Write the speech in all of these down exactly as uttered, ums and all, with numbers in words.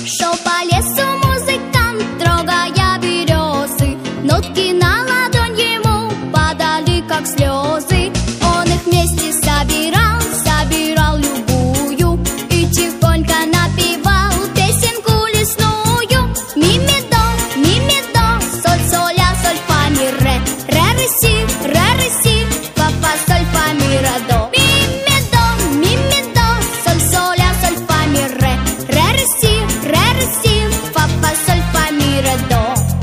Шел по лесу музыкант, трогая березы. Нотки на ладонь ему падали, как слезы. Он их вместе собирал, собирал любую и тихонько напевал песенку лесную. Ми, ми, до, ми, ми, до, соль, соль, ля, соль, фа, ми, ре. Ре, ре, си, ре, ре, си, фа, фа, соль, фа, ми, ре, до. Ми, ми, до, ми, ми, до, соль, соль, ля, соль, фа, ми, ре. Ре, ре, си, ре, ре, си, фа, фа, соль, фа, ми, ре, до.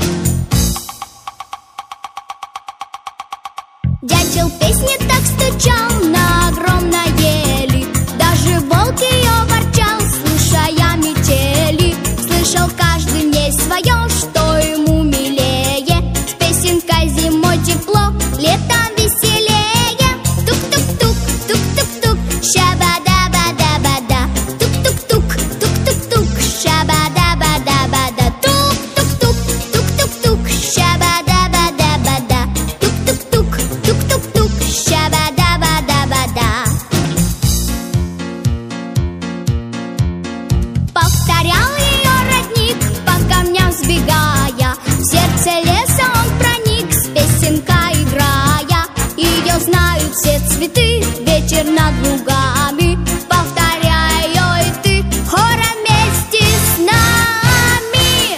Дятел песни так стучал на огромной ели, даже волк ее ворчал, слушая метели. Слышал каждый в ней свое, что ему милее. С песенкой зимой тепло, летом веселее. Тук-тук-тук, тук-тук-тук, щаба-да-ба-да-ба-да. Тук-тук-тук, тук-тук-тук, щаба-да-ба-да-ба-да. Тук-тук-тук, тук-тук-тук, щаба-да-ба-да-ба-да. Тук-тук-тук, тук-тук-тук, щаба-да-ба-да-ба-да. Повторял ее родник, по камням сбегая. В сердце леса он проник, с песенкой играя. Ее знают все цветы, ветер над лугами. Повторяй ее и ты хором вместе с нами.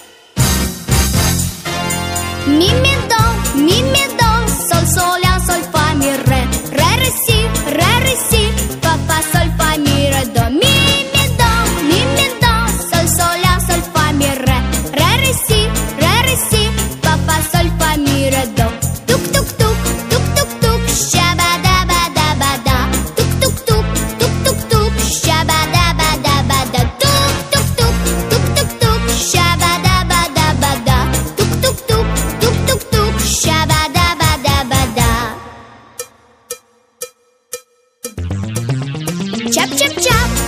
Ми, ми, до, ми, ми, до, соль, соль, ля, соль, фа, ми, ре. Ре, ре, си, ре, ре, си, фа, фа, соль, фа, ми, ре, до. Ми, ми, до, ми, ми, до, соль, соль, ля, соль, фа, ми, ре. Ре, ре, си, ре, ре, си, фа, фа, соль, фа, ми, ре, до. Тук-тук-тук, тук-тук-тук, щаба-да-ба-да-ба-да. Тук-тук-тук, тук-тук-тук, щаба-да-ба-да-ба-да. Тук-тук-тук, тук-тук-тук, щаба-да-ба-да-ба-да. Тук-тук-тук, тук-тук-тук, щаба-да-ба-да-ба-да. Чап-чап-чап.